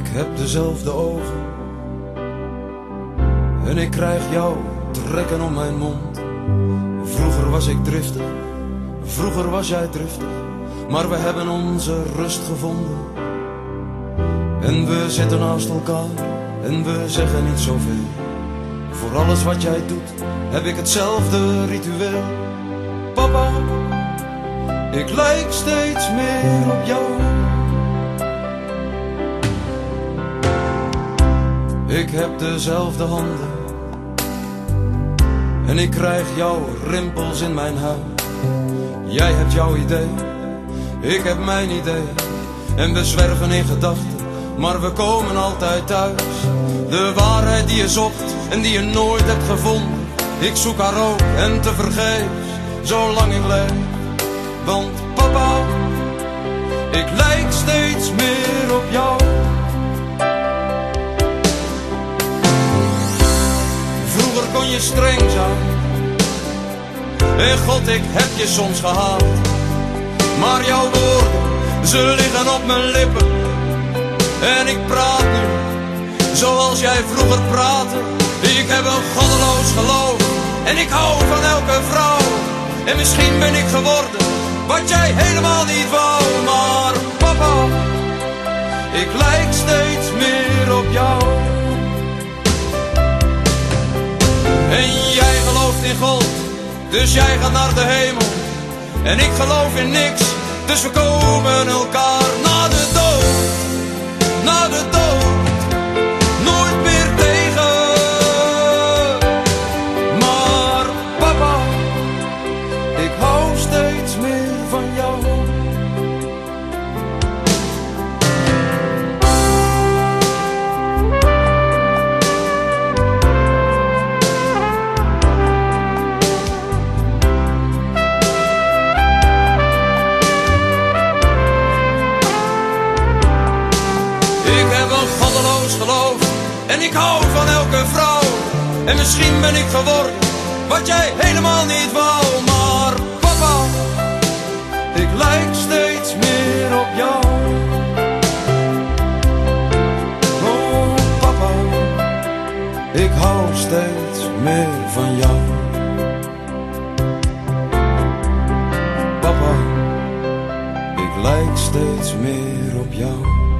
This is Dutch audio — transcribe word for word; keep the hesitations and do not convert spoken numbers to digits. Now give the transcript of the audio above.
Ik heb dezelfde ogen en ik krijg jou trekken om mijn mond. Vroeger was ik driftig, vroeger was jij driftig, maar we hebben onze rust gevonden. En we zitten naast elkaar en we zeggen niet zoveel. Voor alles wat jij doet heb ik hetzelfde ritueel. Papa, ik lijk steeds meer op jou. Ik heb dezelfde handen en ik krijg jouw rimpels in mijn huid. Jij hebt jouw idee, ik heb mijn idee. En we zwerven in gedachten, maar we komen altijd thuis. De waarheid die je zocht en die je nooit hebt gevonden. Ik zoek haar ook en tevergeefs, zolang ik leef. Want papa, ik lijk steeds meer op jou. Vroeger kon je streng zijn en God, ik heb je soms gehaat. Maar jouw woorden, ze liggen op mijn lippen. En ik praat nu zoals jij vroeger praatte. Ik heb een goddeloos geloof en ik hou van elke vrouw. En misschien ben ik geworden wat jij helemaal niet wou. Maar papa, ik lijk steeds meer op jou. En jij gelooft in God, dus jij gaat naar de hemel. En ik geloof in niks, dus we komen elkaar na de dood. Na de dood, nooit meer tegen. Maar papa, ik hou steeds meer van jou. Geloof en ik hou van elke vrouw. En misschien ben ik geworden wat jij helemaal niet wou. Maar papa, ik lijk steeds meer op jou. Oh papa, ik hou steeds meer van jou. Papa, ik lijk steeds meer op jou.